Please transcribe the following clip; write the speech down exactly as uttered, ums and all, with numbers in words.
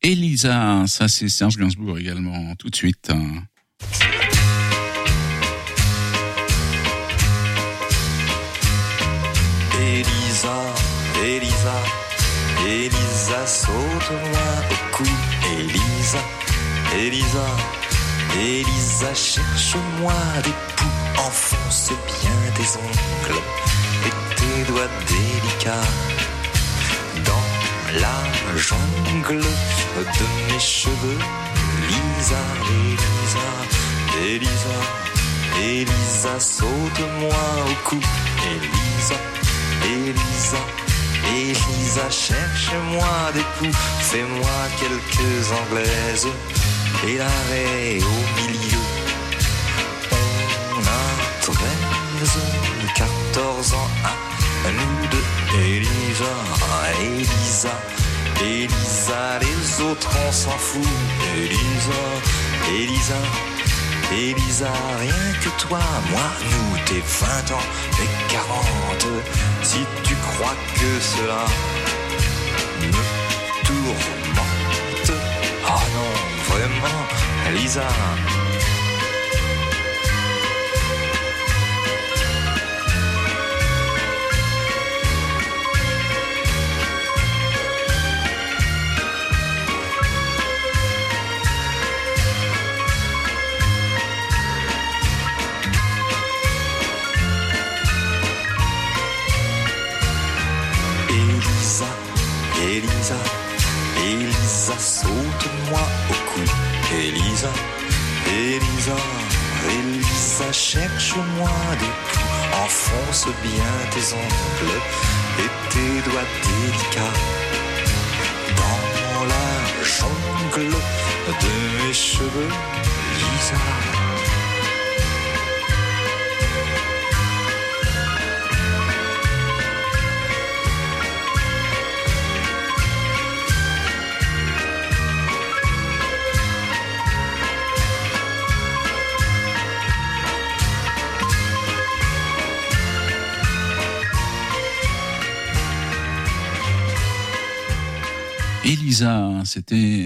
Elisa, ça c'est Serge Gainsbourg également, tout de suite. Elisa, Elisa, Elisa, saute-moi au cou. Elisa, Elisa, Elisa, cherche-moi des poux. Enfonce bien tes ongles et tes doigts délicats dans la jungle de mes cheveux. Lisa, Elisa, Elisa, Elisa, saute-moi au cou. Elisa, Elisa, Elisa, cherche-moi des poux. Fais-moi quelques anglaises et l'arrêt au milieu. On a treize, quatorze ans à nous deux. Elisa, Elisa, Elisa, les autres on s'en fout. Elisa, Elisa, Elisa, rien que toi, moi, nous, t'es vingt ans et quarante. Si tu crois que cela me tourmente, oh non, vraiment, Elisa. Elisa, Elisa, saute-moi au cou. Elisa, Elisa, Elisa, cherche-moi des poux. Enfonce bien tes ongles et tes doigts délicats dans la jungle de mes cheveux. Lisa. Elisa, c'était